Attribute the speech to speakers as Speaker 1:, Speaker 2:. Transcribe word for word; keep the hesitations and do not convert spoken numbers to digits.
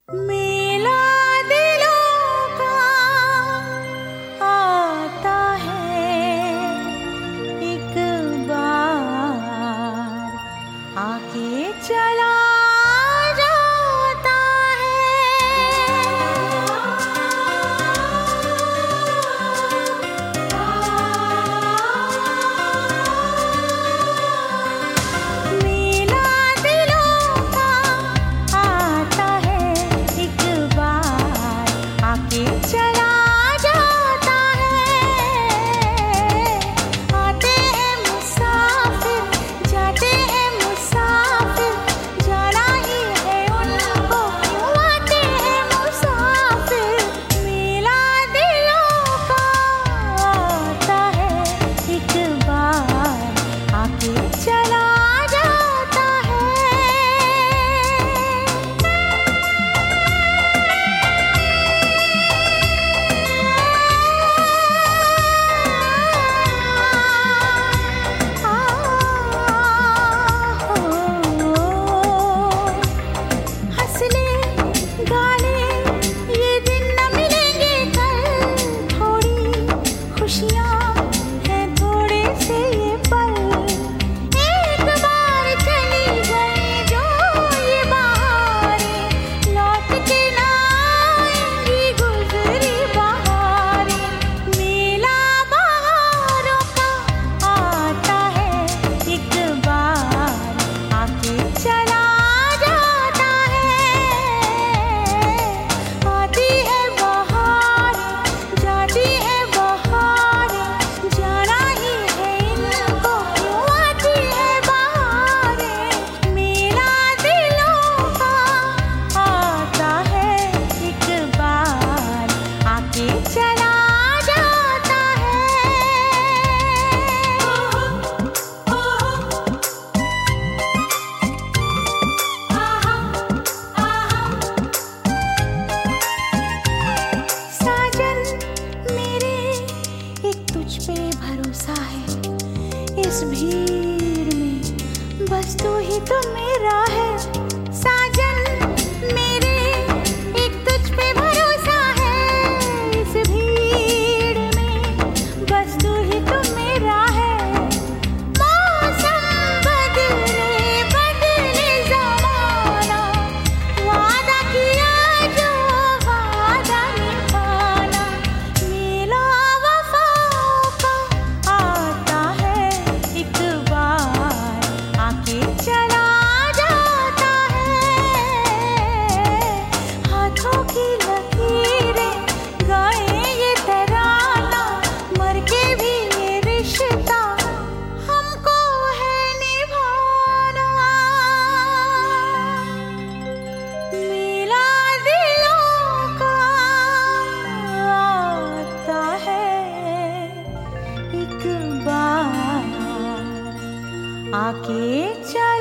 Speaker 1: मेला दिलों का आता है एक बार, आके चला जाता है। मेला दिलों का आता है एक बार, आके चला जाता है। आते हैं मुसाफिर, जाते हैं मुसाफिर, जाना ही है उनको, क्यों आते हैं मुसाफिर। मेला दिलों का आता है एक बार, आके चला जाता है। हंस ले गाले ये दिन न मिलेंगे कल, थोड़ी खुशियाँ हैं थोड़े से ये पल। एक बार चली गई जो ये बहारें, लौट के ना आएंगी गुजरी बहारें। मेला बहारों का आता है एक बार, आके चला जाता है। आती है बहारें, जाती है बहारें, जाना ही है इनको, क्यों आती है बहारें। मेला दिलों का आता है एक बार, आके चला जाता है। साजन मेरे एक तुझ पे भरोसा है, इस भीड़ में बस तू ही तो मेरा है। साजन मेरे एक तुझ पे भरोसा है, इस भीड़ में बस तू ही तो मेरा है। मौसम बदले बदले ज़माना, वादा किया जो वादा निभाना। मेला वफ़ाओं का आता है एक बार, आके चला जाता है। हाथों की लकीरें गाएं ये तराना, मर के भी ये रिश्ता हमको है निभाना। मेला दिलों का आता है एक बार, आके चला